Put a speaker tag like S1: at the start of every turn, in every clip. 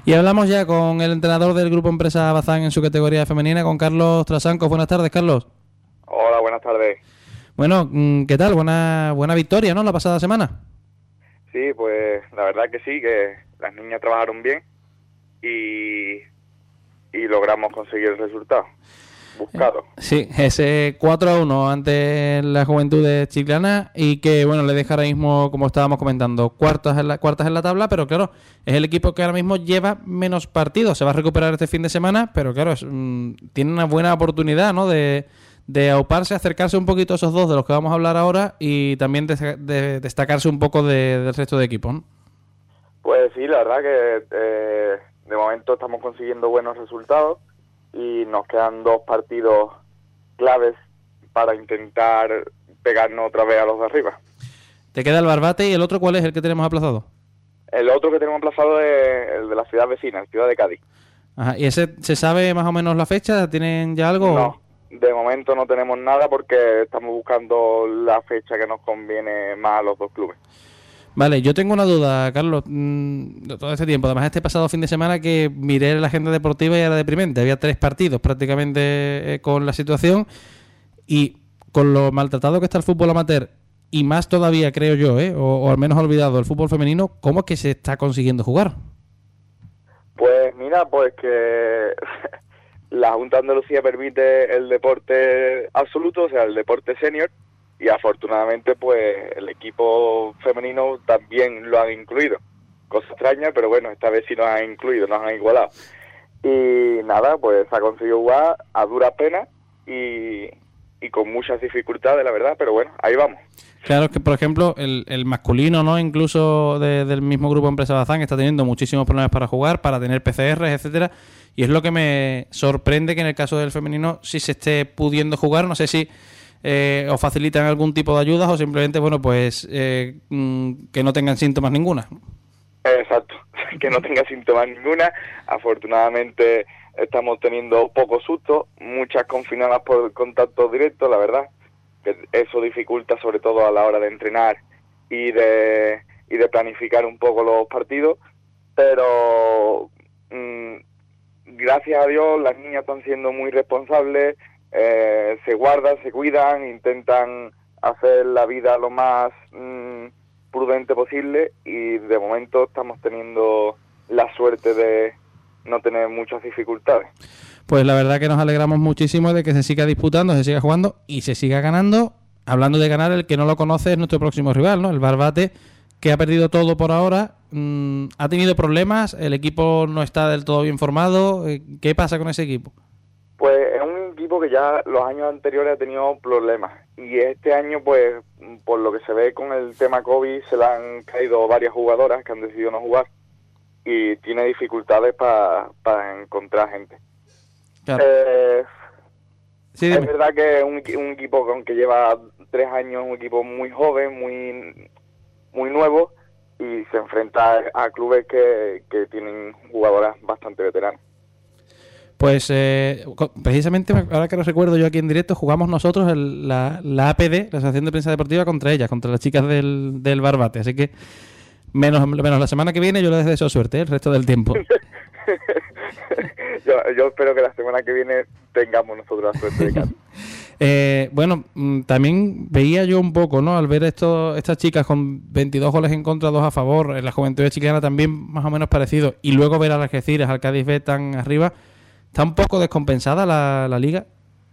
S1: Y hablamos ya con el entrenador del Grupo Empresa Bazán en su categoría femenina, con Carlos Trasancos. Buenas tardes, Carlos.
S2: Hola, buenas tardes.
S1: Bueno, ¿qué tal? Buena victoria, ¿no? La pasada semana.
S2: Sí, pues la verdad que sí, que las niñas trabajaron bien y, y logramos conseguir el resultado buscado.
S1: Sí, ese 4-1 ante la Juventud Chiclana y que, bueno, le deja ahora mismo, como estábamos comentando, cuartas en la tabla, pero claro, es el equipo que ahora mismo lleva menos partidos. Se va a recuperar este fin de semana, pero claro, tiene una buena oportunidad, ¿no? De auparse, acercarse un poquito a esos dos de los que vamos a hablar ahora y también de destacarse un poco del resto de equipos, ¿no?
S2: Pues sí, la verdad que de momento estamos consiguiendo buenos resultados y nos quedan 2 partidos claves para intentar pegarnos otra vez a los de arriba.
S1: Te queda el Barbate y el otro, ¿cuál es el que tenemos aplazado?
S2: El otro que tenemos aplazado es el de la ciudad vecina, el ciudad de Cádiz.
S1: Ajá, ¿y ese se sabe más o menos la fecha? ¿Tienen ya algo?
S2: No, de momento no tenemos nada porque estamos buscando la fecha que nos conviene más a los dos clubes.
S1: Vale, yo tengo una duda, Carlos, de todo este tiempo. Además, este pasado fin de semana que miré la agenda deportiva y era deprimente. Había 3 partidos prácticamente con la situación y con lo maltratado que está el fútbol amateur y más todavía, creo yo, o al menos olvidado, el fútbol femenino. ¿Cómo es que se está consiguiendo jugar?
S2: Pues mira, pues que la Junta de Andalucía permite el deporte absoluto, o sea, el deporte senior, y afortunadamente pues el equipo femenino también lo han incluido. Cosa extraña, pero bueno, esta vez sí nos han incluido, nos han igualado. Y nada, pues se ha conseguido jugar a duras penas y con muchas dificultades, la verdad, pero bueno, ahí vamos.
S1: Claro, que por ejemplo el masculino, ¿no? Incluso del mismo grupo Empresa Bazán está teniendo muchísimos problemas para jugar, para tener PCRs, etcétera. Y es lo que me sorprende que en el caso del femenino sí se esté pudiendo jugar. No sé si os facilitan algún tipo de ayudas o simplemente, bueno, pues que no tengan síntomas ninguna.
S2: Exacto, que no tenga síntomas ninguna. Afortunadamente estamos teniendo pocos sustos, muchas confinadas por contacto directo, la verdad, que eso dificulta sobre todo a la hora de entrenar y de planificar un poco los partidos, pero gracias a Dios las niñas están siendo muy responsables, se guardan, se cuidan, intentan hacer la vida lo más prudente posible y de momento estamos teniendo la suerte de no tener muchas dificultades.
S1: Pues la verdad que nos alegramos muchísimo de que se siga disputando, se siga jugando y se siga ganando. Hablando de ganar, el que no lo conoce es nuestro próximo rival, ¿no? El Barbate, que ha perdido todo por ahora, ha tenido problemas, el equipo no está del todo bien formado. ¿Qué pasa con ese equipo?
S2: Pues es un equipo que ya los años anteriores ha tenido problemas y este año, pues, por lo que se ve con el tema COVID, se le han caído varias jugadoras que han decidido no jugar y tiene dificultades para encontrar gente.
S1: Claro. Sí,
S2: es verdad que es un equipo que lleva 3 años, un equipo muy joven, muy nuevo y se enfrenta a clubes que tienen jugadoras bastante veteranas.
S1: Pues precisamente, ahora que lo recuerdo yo aquí en directo, jugamos nosotros la APD, la Asociación de Prensa Deportiva, contra ellas, contra las chicas del Barbate. Así que menos la semana que viene yo les deseo suerte, el resto del tiempo.
S2: yo espero que la semana que viene tengamos nosotros la suerte de casa.
S1: Bueno, también veía yo un poco, ¿no? Al ver estas chicas con 22 goles en contra, 2 a favor, en la Juventud Chiclana también más o menos parecido, y luego ver a Algeciras, al Cádiz B tan arriba, ¿está un poco descompensada la liga?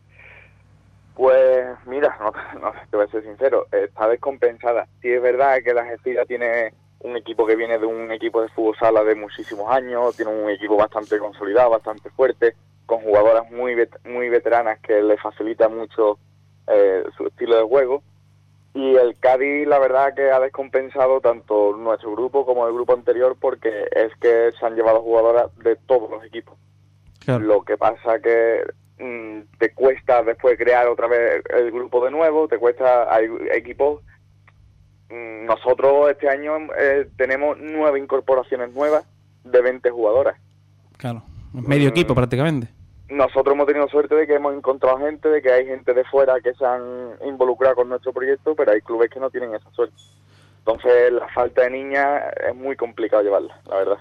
S2: Pues mira, no te voy a ser sincero, está descompensada. Sí es verdad que la Algeciras tiene un equipo que viene de un equipo de fútbol sala de muchísimos años, tiene un equipo bastante consolidado, bastante fuerte, con jugadoras muy veteranas que le facilita mucho su estilo de juego. Y el Cádiz, la verdad que ha descompensado tanto nuestro grupo como el grupo anterior porque es que se han llevado jugadoras de todos los equipos. Claro. Lo que pasa que te cuesta después crear otra vez el grupo de nuevo, hay equipos. Nosotros este año tenemos 9 incorporaciones nuevas de 20 jugadoras.
S1: Claro, medio equipo prácticamente.
S2: Nosotros hemos tenido suerte de que hemos encontrado gente, de que hay gente de fuera que se han involucrado con nuestro proyecto, pero hay clubes que no tienen esa suerte. Entonces la falta de niñas es muy complicado llevarla, la verdad.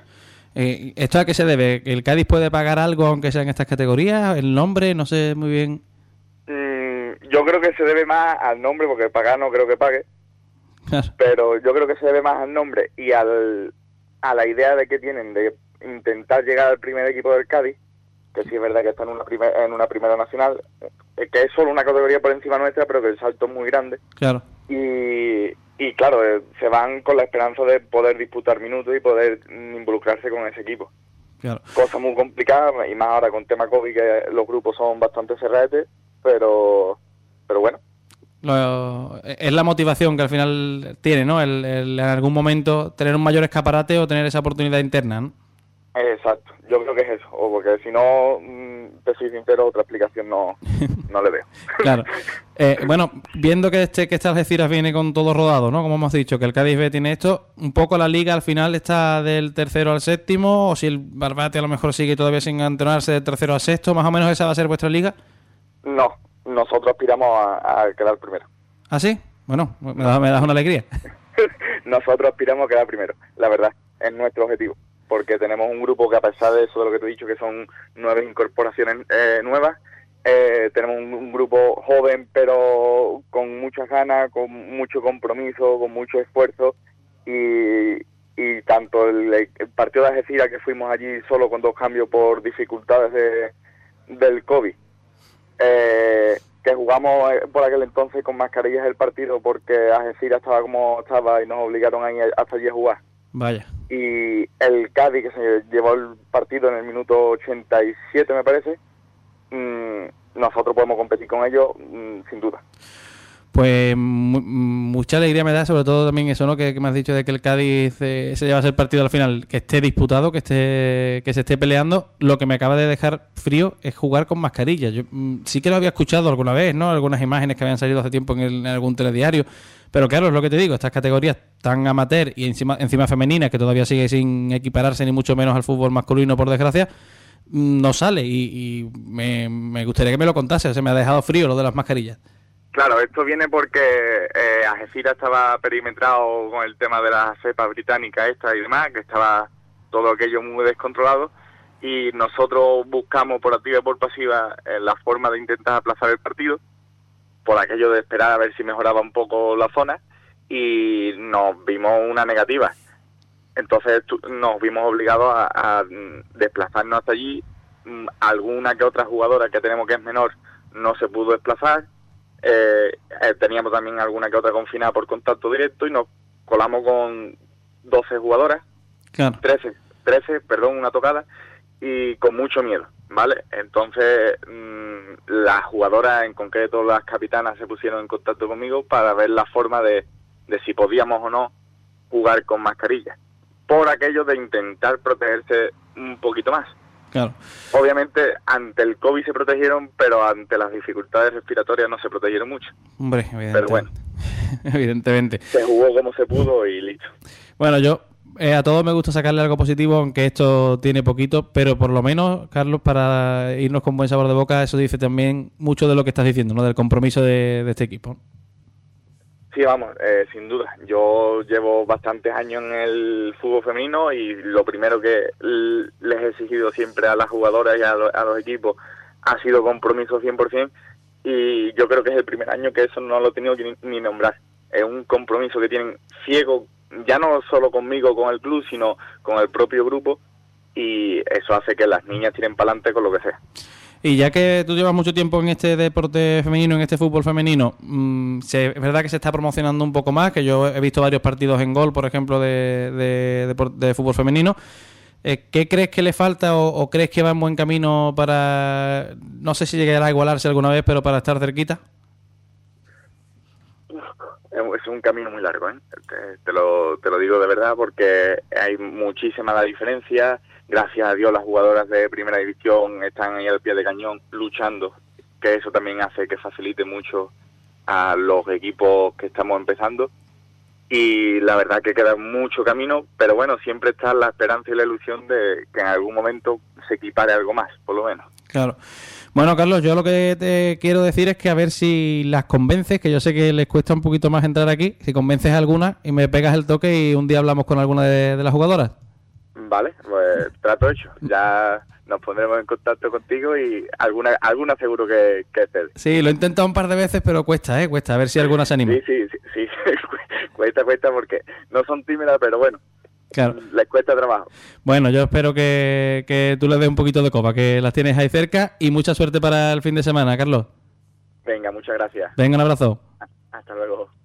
S1: ¿Esto a qué se debe? ¿El Cádiz puede pagar algo aunque sea en estas categorías? ¿El nombre? No sé muy bien.
S2: Yo creo que se debe más al nombre, porque pagar no creo que pague. Pero yo creo que se debe más al nombre y a la idea de que tienen de intentar llegar al primer equipo del Cádiz, que sí es verdad que está en una primera nacional, que es solo una categoría por encima nuestra, pero que el salto es muy grande.
S1: Claro.
S2: Y claro, se van con la esperanza de poder disputar minutos y poder involucrarse con ese equipo.
S1: Claro.
S2: Cosa muy complicada, y más ahora con tema COVID, que los grupos son bastante cerrados, pero bueno.
S1: Es la motivación que al final tiene, ¿no? El en algún momento tener un mayor escaparate o tener esa oportunidad interna, ¿no?
S2: Exacto, yo creo que es eso, o porque si no, te soy sincero, otra explicación no le veo.
S1: Claro. Bueno, viendo que este Algeciras viene con todo rodado, ¿no? Como hemos dicho, que el Cádiz B tiene esto, un poco la liga al final está del tercero al séptimo, o si el Barbate a lo mejor sigue todavía sin entrenarse del tercero al sexto, más o menos esa va a ser vuestra liga.
S2: No, nosotros aspiramos a quedar primero.
S1: ¿Ah, sí? Bueno, me das una alegría.
S2: Nosotros aspiramos a quedar primero, la verdad, es nuestro objetivo. Porque tenemos un grupo que, a pesar de eso, de lo que te he dicho, que son 9 incorporaciones nuevas, tenemos un grupo joven, pero con muchas ganas, con mucho compromiso, con mucho esfuerzo, y tanto el partido de Algeciras, que fuimos allí solo con 2 cambios por dificultades del COVID, que jugamos por aquel entonces con mascarillas el partido porque Algeciras estaba como estaba y nos obligaron a ir hasta allí a jugar.
S1: Vaya.
S2: Y el Cádiz, que se llevó el partido en el minuto 87, me parece, nosotros podemos competir con ellos sin duda.
S1: Pues mucha alegría me da, sobre todo también eso, ¿no? Que me has dicho de que el Cádiz se llevase el partido al final, que esté disputado, que se esté peleando. Lo que me acaba de dejar frío es jugar con mascarilla. Yo sí que lo había escuchado alguna vez, ¿no? Algunas imágenes que habían salido hace tiempo en algún telediario. Pero claro, es lo que te digo, estas categorías tan amateur y encima femeninas, que todavía sigue sin equipararse ni mucho menos al fútbol masculino, por desgracia, no sale. Y me gustaría que me lo contase, se me ha dejado frío lo de las mascarillas.
S2: Claro, esto viene porque Algeciras estaba perimetrado con el tema de la cepa británica esta y demás, que estaba todo aquello muy descontrolado, y nosotros buscamos por activa y por pasiva la forma de intentar aplazar el partido, por aquello de esperar a ver si mejoraba un poco la zona, y nos vimos una negativa. Entonces nos vimos obligados a desplazarnos hasta allí. Alguna que otra jugadora que tenemos que es menor no se pudo desplazar. Teníamos también alguna que otra confinada por contacto directo y nos colamos con 12 jugadoras,
S1: claro.
S2: 13, una tocada, y con mucho miedo, ¿vale? Entonces las jugadoras, en concreto las capitanas, se pusieron en contacto conmigo para ver la forma de si podíamos o no jugar con mascarilla, por aquello de intentar protegerse un poquito más.
S1: Claro.
S2: Obviamente ante el COVID se protegieron, pero ante las dificultades respiratorias no se protegieron mucho.
S1: Hombre, evidentemente.
S2: Pero bueno,
S1: evidentemente.
S2: Se jugó como se pudo y listo.
S1: Bueno, yo a todos me gusta sacarle algo positivo, aunque esto tiene poquito, pero por lo menos, Carlos, para irnos con buen sabor de boca, eso dice también mucho de lo que estás diciendo, ¿no? Del compromiso de este equipo.
S2: Sí, vamos, sin duda. Yo llevo bastantes años en el fútbol femenino y lo primero que les he exigido siempre a las jugadoras y a los equipos ha sido compromiso 100%, y yo creo que es el primer año que eso no lo he tenido que ni nombrar. Es un compromiso que tienen ciego, ya no solo conmigo, con el club, sino con el propio grupo, y eso hace que las niñas tiren para adelante con lo que sea.
S1: Y ya que tú llevas mucho tiempo en este deporte femenino, en este fútbol femenino, es verdad que se está promocionando un poco más, que yo he visto varios partidos en Gol, por ejemplo, de fútbol femenino. ¿Qué crees que le falta o crees que va en buen camino para, no sé si llegará a igualarse alguna vez, pero para estar cerquita?
S2: Es un camino muy largo, ¿eh? Te lo digo de verdad, porque hay muchísima la diferencia. Gracias a Dios las jugadoras de primera división están ahí al pie de cañón luchando, que eso también hace que facilite mucho a los equipos que estamos empezando. Y la verdad que queda mucho camino, pero bueno, siempre está la esperanza y la ilusión de que en algún momento se equipare algo más, por lo menos.
S1: Claro. Bueno, Carlos, yo lo que te quiero decir es que a ver si las convences, que yo sé que les cuesta un poquito más entrar aquí, si convences a alguna y me pegas el toque y un día hablamos con alguna de las jugadoras.
S2: Vale, pues trato hecho. Ya nos pondremos en contacto contigo y alguna seguro que cede.
S1: Sí, lo he intentado un par de veces, pero cuesta, cuesta. A ver si alguna se anima.
S2: Sí. cuesta porque no son tímidas, pero bueno,
S1: claro,
S2: les cuesta trabajo.
S1: Bueno, yo espero que tú les des un poquito de copa, que las tienes ahí cerca, y mucha suerte para el fin de semana, Carlos.
S2: Venga, muchas gracias.
S1: Venga, un abrazo.
S2: Hasta luego.